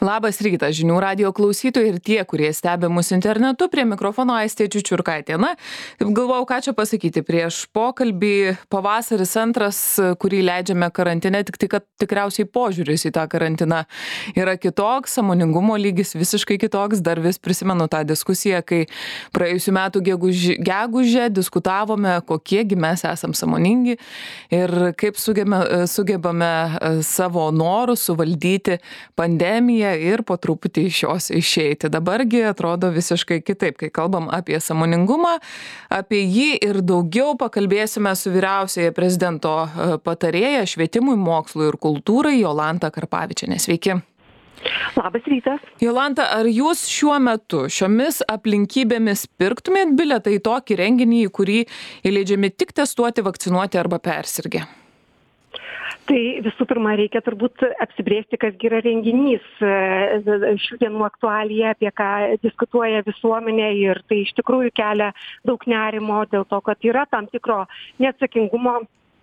Labas rytas, žinių radijo klausytojai ir tie, kurie stebi mus internetu, prie mikrofono Aistė Čiučiurkaitė. Na, taip galvojau, ką čia pasakyti prieš pokalbį. Pavasaris antras, kurį leidžiame karantine, tik tai, kad tikriausiai požiūris į tą karantiną yra kitoks, sąmoningumo lygis visiškai kitoks. Dar vis prisimenu tą diskusiją, kai praėjusiu metu gegužę diskutavome, kokiegi mes esam sąmoningi ir kaip sugebame savo norus suvaldyti pandemiją ir po truputį iš jos išeiti. Dabargi atrodo visiškai kitaip, kai kalbam apie sąmoningumą, apie jį ir daugiau pakalbėsime su vyriausiaja prezidento patarėja švietimui, mokslui ir kultūrai Jolanta Karpavičienė. Sveiki. Labas rytas. Jolanta, ar jūs šiuo metu, šiomis aplinkybėmis pirktumėt bilietą į tokį renginį, į kurį įleidžiami tik testuoti, vakcinuoti arba persirgę? Tai visų pirma, reikia turbūt apsibrėžti, kas yra renginys. Šių dienų aktualija, apie ką diskutuoja visuomenė, ir tai iš tikrųjų kelia daug nerimo dėl to, kad yra tam tikro neatsakingumo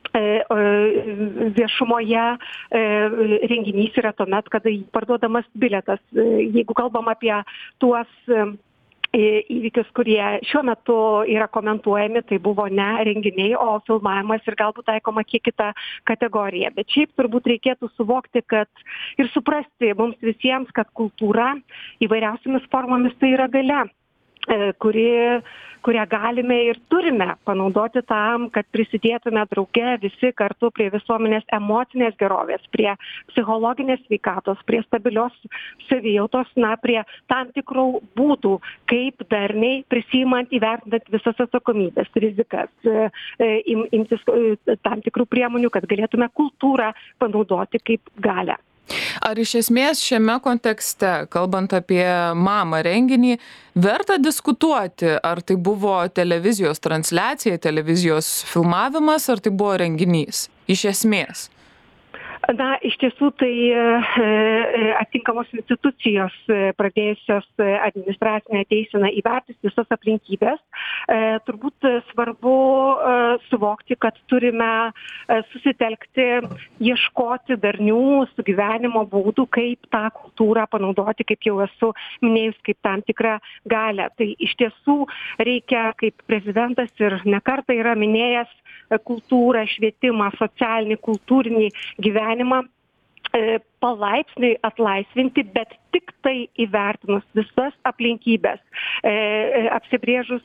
viešumoje. Renginys yra tuomet, kada parduodamas bilietas. Jeigu kalbam apie tuos įvykius, kurie šiuo metu yra komentuojami, tai buvo ne renginiai, o filmavimas ir galbūt taikoma kiek kita kategorija. Bet šiaip turbūt reikėtų suvokti, kad ir suprasti mums visiems, kad kultūra įvairiausiamis formomis tai yra galia, kurią galime ir turime panaudoti tam, kad prisidėtume drauge visi kartu prie visuomenės emocinės gerovės, prie psichologinės sveikatos, prie stabilios savijautos, prie tam tikrų būdų, kaip darniai prisimant, įvertinant visas atsakomybės, rizikas, imtis tam tikrų priemonių, kad galėtume kultūrą panaudoti kaip galią. Ar iš esmės šiame kontekste, kalbant apie mamą renginį, verta diskutuoti, ar tai buvo televizijos transliacija, televizijos filmavimas, ar tai buvo renginys? Iš esmės. Na, iš tiesų tai atitinkamos institucijos pradėjusios administracinę teiseną įvertis visas aplinkybės. Turbūt svarbu suvokti, kad turime susitelkti, ieškoti darnių sugyvenimo būdų, kaip tą kultūrą panaudoti, kaip jau esu minėjus, kaip tam tikrą galią. Tai iš tiesų reikia, kaip prezidentas ir ne kartą yra minėjęs, kultūrą, švietimą, socialinį, kultūrinį gyvenimą palaipsniui atlaisvinti, bet tik tai įvertinus visas aplinkybės, apsibrėžus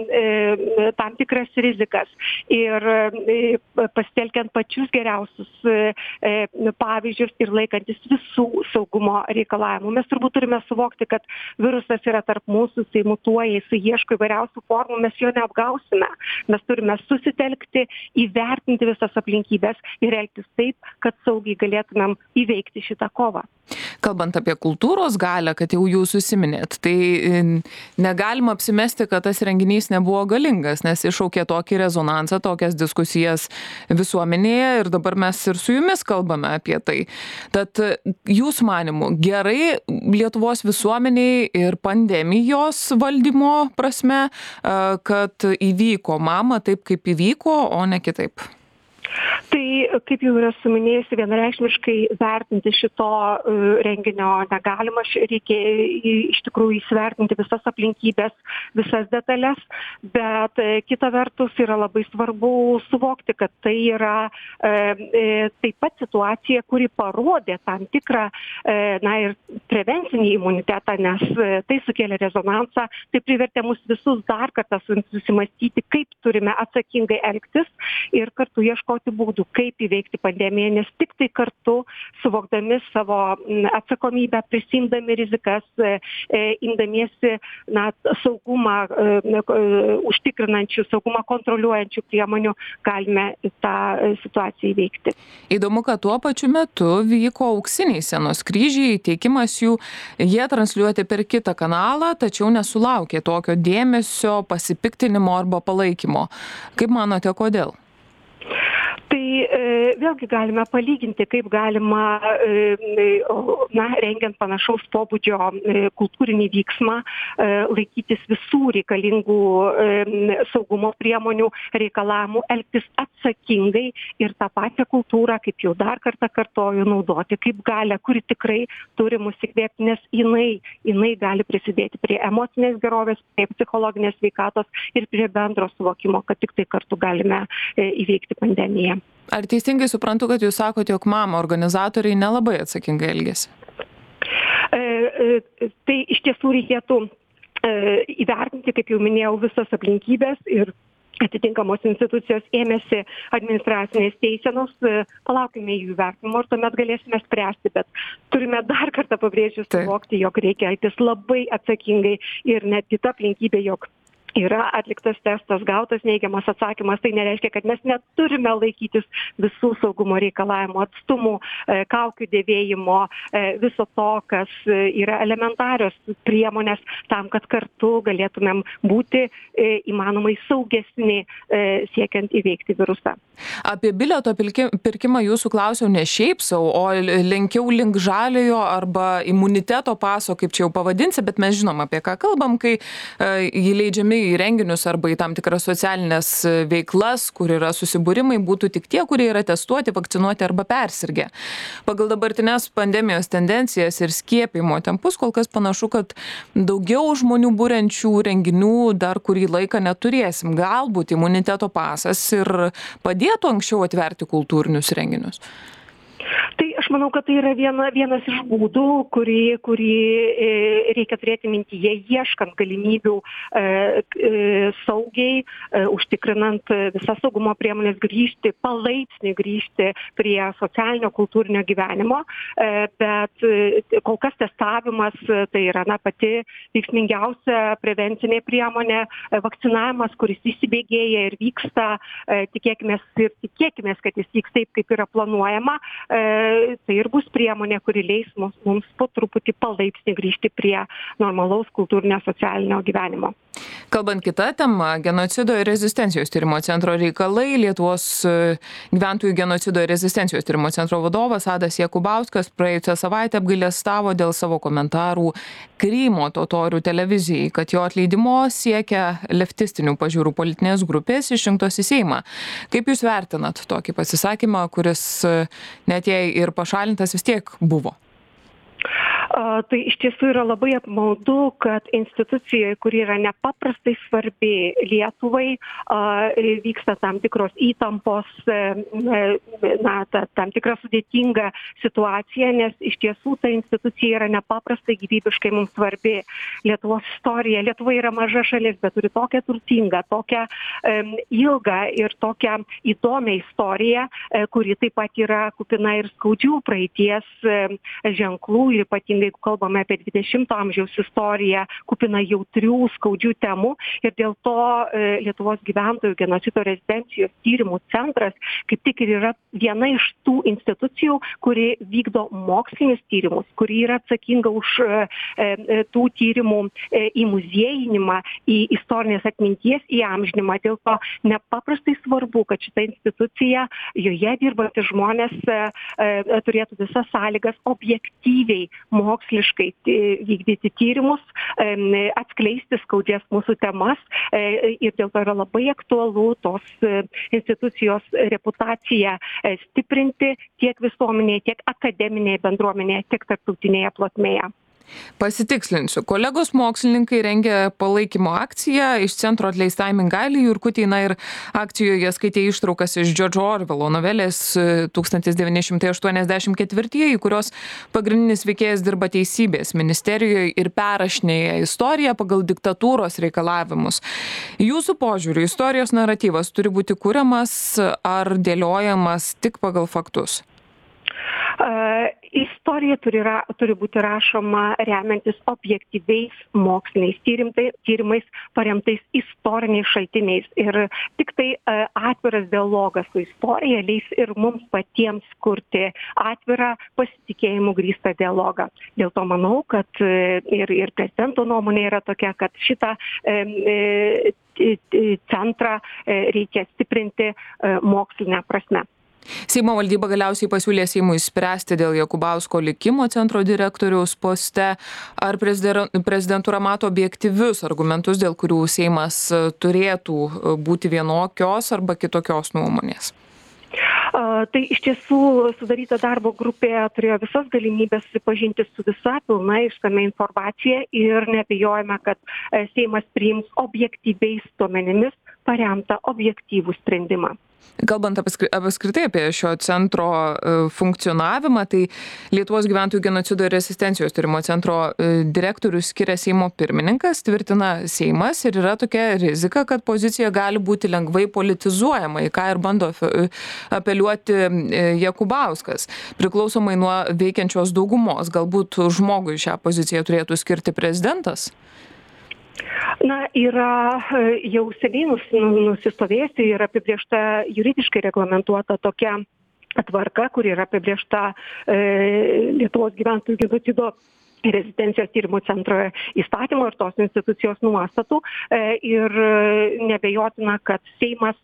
tam tikras rizikas ir pasitelkiant pačius geriausius pavyzdžius ir laikantis visų saugumo reikalavimų. Mes turbūt turime suvokti, kad virusas yra tarp mūsų, jisai mutuoja, jisai ieško įvairiausių formų, mes jo neapgausime. Mes turime susitelkti, įvertinti visas aplinkybės ir elgtis taip, kad saugiai galėtumėm įveikti šitą kovą. Kalbant apie kultūros galią, kad jau jūs užsiminėt, tai negalima apsimesti, kad tas renginys nebuvo galingas, nes iššaukė tokį rezonansą, tokias diskusijas visuomenėje ir dabar mes ir su jumis kalbame apie tai. Tad jūsų manimu, gerai Lietuvos visuomeniai ir pandemijos valdymo prasme, kad įvyko mama taip, kaip įvyko, o ne kitaip? Tai, kaip jau yra suminėjusi, vienareikšmiškai vertinti šito renginio negalima, reikia iš tikrųjų įsivertinti visas aplinkybės, visas detalės, bet kita vertus yra labai svarbu suvokti, kad tai yra taip pat situacija, kuri parodė tam tikrą ir prevencinį imunitetą, nes tai sukėlė rezonansą, tai privertė mus visus dar kartą susimastyti, kaip turime atsakingai elgtis ir kartu ieškoti būdų, kaip įveikti pandemiją, nes tik tai kartu suvokdami savo atsakomybę, prisimdami rizikas, imdamiesi saugumą užtikrinančių, saugumą kontroliuojančių priemonių, galime tą situaciją įveikti. Įdomu, kad tuo pačiu metu vyko auksiniai scenos kryžiai, teikimas jų, jie transliuoti per kitą kanalą, tačiau nesulaukė tokio dėmesio, pasipiktinimo arba palaikymo. Kaip manote, kodėl? Tai vėlgi galime palyginti, kaip galima, rengiant panašaus pobūdžio kultūrinį vyksmą, laikytis visų reikalingų saugumo priemonių reikalavimų, elgtis atsakingai ir tą pačią kultūrą, kaip jau dar kartą kartoju, naudoti kaip galią, kuri tikrai turi mus įkvėpti, nes jinai gali prisidėti prie emocinės gerovės, prie psichologinės sveikatos ir prie bendro suvokimo, kad tik tai kartu galime įveikti pandemiją. Ar teisingai suprantu, kad jūs sakote, jog organizatoriai nelabai atsakingai elgėsi? Tai iš tiesų reikėtų įvertinti, kaip jau minėjau, visas aplinkybės ir atitinkamos institucijos ėmėsi administracinės teisenos, palaukime jų vertinimo ir tuomet galėsime spręsti, bet turime dar kartą pabrėžiu suvokti, jog reikia elgtis labai atsakingai ir net kita aplinkybė, jog yra atliktas testas, gautas neigiamas atsakymas, tai nereiškia, kad mes neturime laikytis visų saugumo reikalavimų, atstumų, kaukių dėvėjimo, viso to, kas yra elementarios priemonės tam, kad kartu galėtumėm būti įmanomai saugesni siekiant įveikti virusą. Apie bilieto pirkimą jūsų klausiau ne šiaip sau, o lenkiau link žaliojo arba imuniteto paso, kaip čia jau pavadinsi, bet mes žinom, apie ką kalbam, kai įleidžiami į renginius arba į tam tikras socialinės veiklas, kur yra susibūrimai, būtų tik tie, kurie yra testuoti, vakcinuoti arba persirgę. Pagal dabartinės pandemijos tendencijas ir skiepimo tempus kol kas panašu, kad daugiau žmonių būrenčių renginių dar kurį laiką neturėsim. Galbūt imuniteto pasas ir padėtų anksčiau atverti kultūrinius renginius. Tai aš manau, kad tai yra vienas iš būdų, kurį reikia turėti mintyje, ieškant galimybių saugiai, užtikrinant visas saugumo priemonės palaipsniui grįžti prie socialinio kultūrinio gyvenimo, bet kol kas testavimas tai yra pati veiksmingiausia prevencinė priemonė, vakcinavimas, kuris įsibėgėja ir vyksta, tikėkimės, kad jis vyks taip, kaip yra planuojama. Tai ir bus priemonė, kuri leis mums po truputį palaipsniui grįžti prie normalaus kultūrinio socialinio gyvenimo. Kalbant kitą temą, genocido ir rezistencijos tyrimo centro reikalai, Lietuvos gyventojų genocido ir rezistencijos tyrimo centro vadovas Adas Jakubauskas praėjusią savaitę apgailestavo dėl savo komentarų Krymo totorių televizijai, kad jo atleidimo siekia leftistinių pažiūrų politinės grupės išrinktos į Seimą. Kaip jūs vertinat tokį pasisakymą, kuris net jei ir pašalintas vis tiek buvo? Tai iš tiesų yra labai apmaudu, kad institucijoje, kuri yra nepaprastai svarbi Lietuvai, vyksta tam tikros įtampos, tam tikra sudėtinga situacija, nes iš tiesų ta institucija yra nepaprastai gyvybiškai mums svarbi. Lietuvos istorija. Lietuva yra maža šalis, bet turi tokią turtingą, tokią ilgą ir tokią įdomią istoriją, kuri taip pat yra kupina ir skaudžių praeities ženklų ir ypatingai, jeigu kalbame apie 20-ojo amžiaus istoriją, kupina jautrių, skaudžių temų ir dėl to Lietuvos gyventojų genocido rezistencijos tyrimų centras kaip tik ir yra viena iš tų institucijų, kuri vykdo mokslinius tyrimus, kuri yra atsakinga už tų tyrimų įmuziejinimą, į istorinės atminties įamžinimą. Dėl to nepaprastai svarbu, kad šita institucija, joje dirbantys žmonės turėtų visas sąlygas objektyviai moksliškai vykdyti tyrimus, atskleisti skaudžias mūsų temas ir dėl to yra labai aktualu tos institucijos reputaciją stiprinti tiek visuomenėje, tiek akademinėje bendruomenėje, tiek tarptautinėje plotmėje. Pasitikslinsiu. Kolegos mokslininkai rengia palaikymo akciją iš centro atleistai Mingailei Jurkutei, ir akcijoje skaitė ištraukas iš George Orwello novelės 1984, kurios pagrindinis veikėjas dirba teisybės ministerijoje ir perrašinėja istoriją pagal diktatūros reikalavimus. Jūsų požiūriu, istorijos naratyvas turi būti kuriamas ar dėliojamas tik pagal faktus? Istorija turi būti rašoma remiantis objektyviais moksliniais tyrimais paremtais istoriniais šaltiniais. Ir tik tai atviras dialogas su istorija leis ir mums patiems kurti atvirą pasitikėjimų grįstą dialogą. Dėl to manau, kad ir prezidento nuomonė yra tokia, kad šitą centrą reikia stiprinti mokslinę prasme. Seimo valdyba galiausiai pasiūlė Seimui spręsti dėl Jakubausko likimo centro direktoriaus poste. Ar prezidentūra mato objektyvius argumentus, dėl kurių Seimas turėtų būti vienokios arba kitokios nuomonės? Tai iš tiesų sudaryta darbo grupė turėjo visas galimybės susipažinti su visa pilna išsamia informacija ir neabejojame, kad Seimas priims objektyviais duomenimis paremtą objektyvų sprendimą. Kalbant apskritai apie šio centro funkcionavimą, tai Lietuvos gyventojų genocido ir rezistencijos tyrimo centro direktorius skiria Seimo pirmininkas, tvirtina Seimas ir yra tokia rizika, kad pozicija gali būti lengvai politizuojama, į ką ir bando apeliuoti Jakubauskas. Priklausomai nuo veikiančios daugumos, galbūt žmogui šią poziciją turėtų skirti prezidentas? Na, yra jau seniai nusistovėjusi ir apibrėžta juridiškai reglamentuota tokia tvarka, kuri yra apibrėžta Lietuvos gyventojų genocido ir rezistencijos tyrimų centro įstatymo ir tos institucijos nuostatų. Ir neabejotina, kad Seimas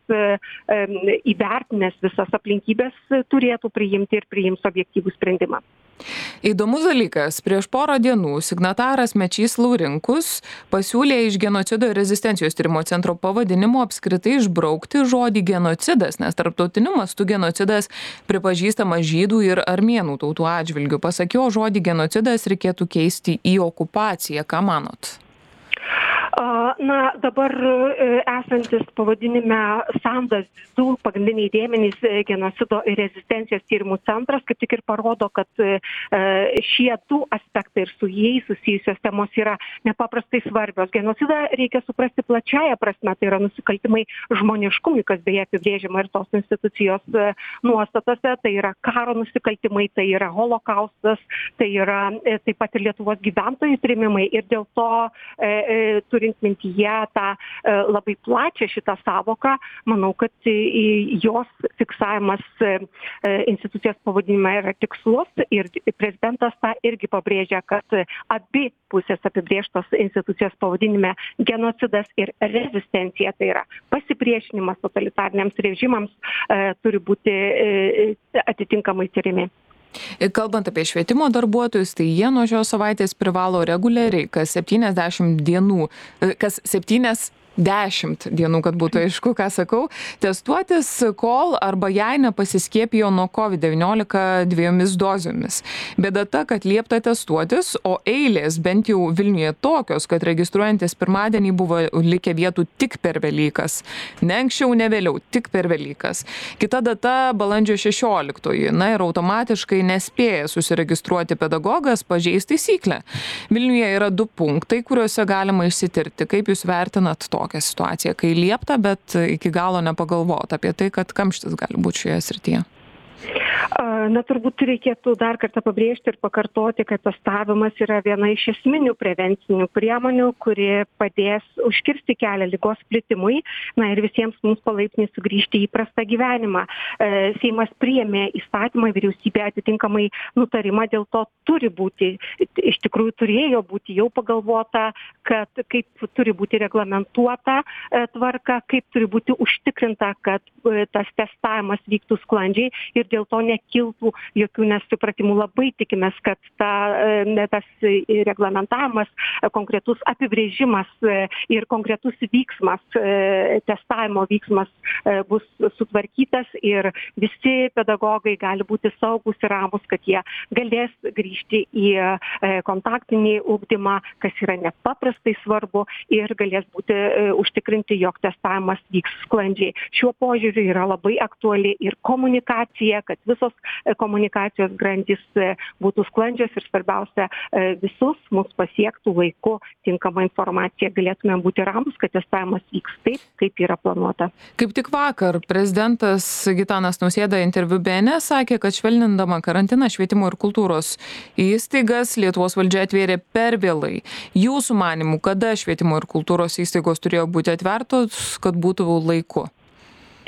įvertinęs visas aplinkybės turėtų priimti ir priims objektyvų sprendimą. Įdomus dalykas, prieš porą dienų signataras Mečys Laurinkus pasiūlė iš genocido ir rezistencijos tyrimo centro pavadinimo apskritai išbraukti žodį genocidas, nes tarptautiniu mastu genocidas pripažįstamas žydų ir armėnų tautų atžvilgiu. Pasak jo, žodį genocidas reikėtų keisti į okupaciją. Ką manot? Na, dabar esantis pavadinime sandas du pagrindiniai dėmenys genocido ir rezistencijos tyrimų centras kaip tik ir parodo, kad šie du aspektai ir su jais susijusios temos yra nepaprastai svarbios. Genocidą reikia suprasti plačiaja prasme, tai yra nusikaltimai žmoniškumui, kas beje apibrėžiama ir tos institucijos nuostatose, tai yra karo nusikaltimai, tai yra holokaustas, tai yra taip pat ir Lietuvos gyventojų trėmimai ir dėl to turint mintyje tą labai plačią šitą savoką, manau, kad jos fiksavimas institucijos pavadinime yra tikslus ir prezidentas tą irgi pabrėžia, kad abi pusės apibrėžtos institucijos pavadinime genocidas ir rezistencija, tai yra pasipriešinimas totalitariniams režimams, turi būti atitinkamai tyrimi. Kalbant apie švietimo darbuotojus, tai jie nuo šios savaitės privalo reguliariai kas 70 dienų, kad būtų aišku, ką sakau, testuotis, kol arba jei nepasiskiepijo nuo COVID-19 2 dozėmis. Bėda ta, kad liepta testuotis, o eilės bent jau Vilniuje tokios, kad registruojantis pirmadienį buvo likę vietų tik per Velykas. Ne anksčiau, ne vėliau, tik per Velykas. Kita data balandžio 16. Na ir automatiškai nespėja susiregistruoti pedagogas, pažeis taisyklę. Vilniuje yra 2 punktai, kuriuose galima išsitirti. Kaip jūs vertinat tokią situaciją, kai liepta, bet iki galo nepagalvota apie tai, kad kamštis gali būti šioje srityje? Na, turbūt reikėtų dar kartą pabrėžti ir pakartoti, kad testavimas yra viena iš esminių prevencinių priemonių, kuri padės užkirsti kelią ligos plitimui, na ir visiems mums palaipsniui sugrįžti į įprastą gyvenimą. Seimas priėmė įstatymą, vyriausybė atitinkamai nutarimą, dėl to turi būti, iš tikrųjų turėjo būti jau pagalvota, kad kaip turi būti reglamentuota tvarka, kaip turi būti užtikrinta, kad tas testavimas vyktų sklandžiai ir dėl to nekiltų jokių nesupratimų. Labai tikimės, kad tas reglamentavimas, konkretus apibrėžimas ir konkretus vyksmas, testavimo vyksmas bus sutvarkytas ir visi pedagogai gali būti saugus ir ramus, kad jie galės grįžti į kontaktinį ugdymą, kas yra nepaprastai svarbu ir galės būti užtikrinti, jog testavimas vyks sklandžiai. Šiuo požiūriu yra labai aktuali ir komunikacija, kad visos komunikacijos grandys būtų sklandžios ir svarbiausia, visus mus pasiektų laiku tinkama informacija. Galėtume būti ramus, kad testavimas vyks taip, kaip yra planuota. Kaip tik vakar prezidentas Gitanas Nausėda interviu BNS sakė, kad švelnindama karantiną švietimo ir kultūros įstaigas Lietuvos valdžia atvėrė per vėlai. Jūsų manimų, kada švietimo ir kultūros įstaigos turėjo būti atvertos, kad būtų laiku?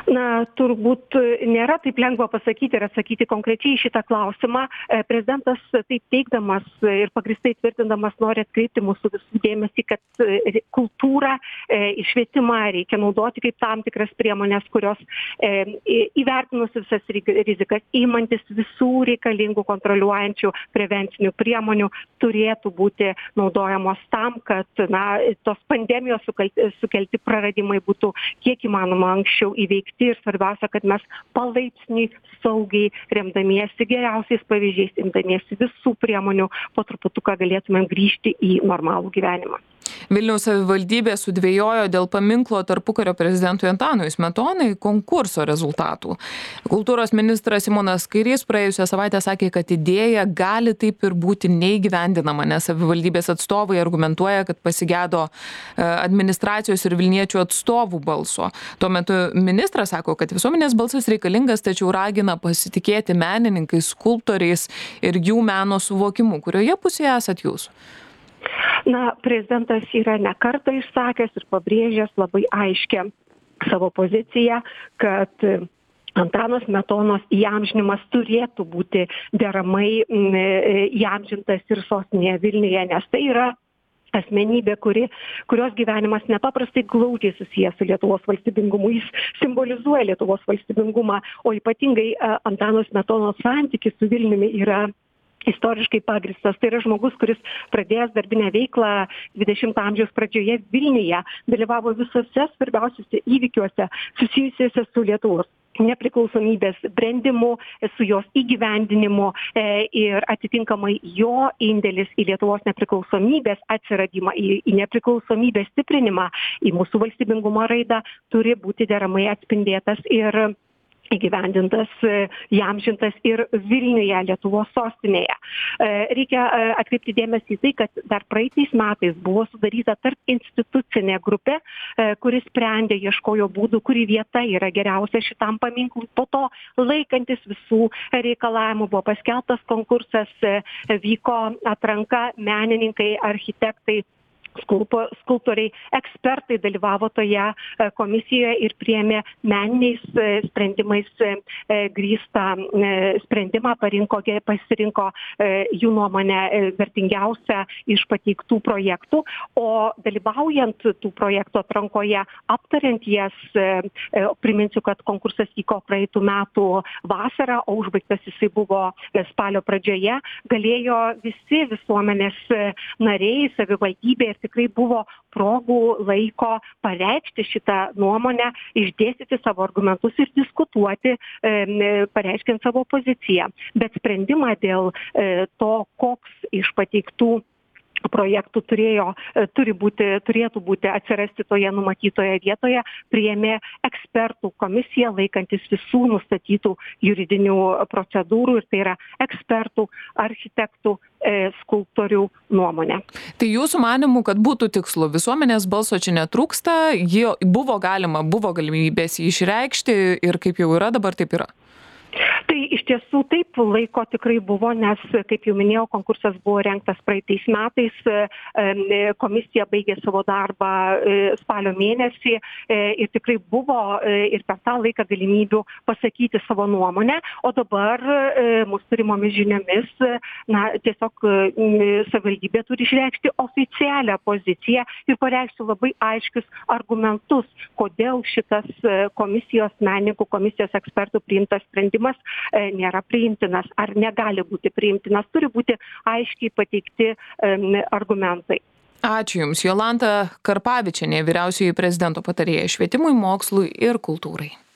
Na, turbūt nėra taip lengva pasakyti ir atsakyti konkrečiai šitą klausimą. Prezidentas taip teigdamas ir pagrįstai tvirtindamas nori atkreipti mūsų visų dėmesį, kad kultūrą, švietimą reikia naudoti kaip tam tikras priemonės, kurios įvertinus visas rizikas, įmantis visų reikalingų kontroliuojančių prevencinių priemonių turėtų būti naudojamos tam, kad tos pandemijos sukelti praradimai būtų kiek įmanoma anksčiau įveikti. Ir svarbiausia, kad mes palaipsniui saugiai remdamiesi geriausiais pavyzdžiais, imdamiesi visų priemonių po truputuką galėtumėm grįžti į normalų gyvenimą. Vilniaus savivaldybė sudvejojo dėl paminklo tarpukario prezidentui Antanui Smetonai konkurso rezultatų. Kultūros ministras Simonas Kairys praėjusią savaitę sakė, kad idėja gali taip ir būti neįgyvendinama, nes savivaldybės atstovai argumentuoja, kad pasigėdo administracijos ir vilniečių atstovų balso. Tuo metu ministras sako, kad visuomenės balsas reikalingas, tačiau ragina pasitikėti menininkais, skulptoriais ir jų meno suvokimu. Kurioje pusėje esat jūs? Prezidentas yra ne kartą išsakęs ir pabrėžęs labai aiškę savo poziciją, kad Antano Smetonos įamžinimas turėtų būti deramai įamžintas ir sostinėje Vilniuje, nes tai yra asmenybė, kurios gyvenimas nepaprastai glaudžiai susijęs su Lietuvos valstybingumu. Jis simbolizuoja Lietuvos valstybingumą, o ypatingai Antano Smetonos santykis su Vilniumi yra istoriškai pagristas. Tai yra žmogus, kuris pradėjęs darbinę veiklą 20 amžiaus pradžioje Vilniuje, dalyvavo visose svarbiausiuose įvykiuose susijusiuose su Lietuvos nepriklausomybės brendimu, su jos įgyvendinimu ir atitinkamai jo indėlis į Lietuvos nepriklausomybės atsiradimą, į nepriklausomybės stiprinimą, į mūsų valstybingumo raidą turi būti deramai atspindėtas ir įgyvendintas, įamžintas ir Vilniuje, Lietuvos sostinėje. Reikia atkreipti dėmesį į tai, kad dar praeitais metais buvo sudaryta tarp institucinė grupė, kuris sprendė, ieškojo būdų, kuri vieta yra geriausia šitam paminklui. Po to, laikantis visų reikalavimų, buvo paskelbtas konkursas, vyko atranka, menininkai, architektai, skulptoriai, ekspertai dalyvavo toje komisijoje ir priėmė meniniais sprendimais grįstą sprendimą, pasirinko jų nuomonę vertingiausią iš pateiktų projektų, o dalyvaujant tų projektų atrankoje, aptariant jas, priminsiu, kad konkursas vyko praeitų metų vasarą, o užbaigtas jisai buvo spalio pradžioje, galėjo visi visuomenės nariai, savivaldybė ir tikrai buvo progų laiko pareikšti šitą nuomonę, išdėstyti savo argumentus ir diskutuoti, pareiškiant savo poziciją. Bet sprendimą dėl to, koks iš pateiktų projektų turėtų būti atsirasti toje numatytoje vietoje, priėmė ekspertų komisija, laikantis visų nustatytų juridinių procedūrų, ir tai yra ekspertų, architektų, skulptorių nuomonė. Tai jūsų manimų, kad būtų tikslu, visuomenės balso čia netrūksta, buvo galimybės jį išreikšti ir kaip jau yra, dabar taip yra? Tai iš tiesų taip, laiko tikrai buvo, nes, kaip jau minėjau, konkursas buvo rengtas praeitais metais, komisija baigė savo darbą spalio mėnesį ir tikrai buvo ir per tą laiką galimybių pasakyti savo nuomonę, o dabar mūsų turimomis žiniomis, tiesiog savivaldybė turi išreikšti oficialią poziciją ir pareikšti labai aiškius argumentus, kodėl šitas komisijos menininkų, komisijos ekspertų priimtas sprendimas nėra priimtinas ar negali būti priimtinas, turi būti aiškiai pateikti argumentai. Ačiū Jums. Jolanta Karpavičienė, vyriausioji prezidento patarėja švietimui, mokslui ir kultūrai.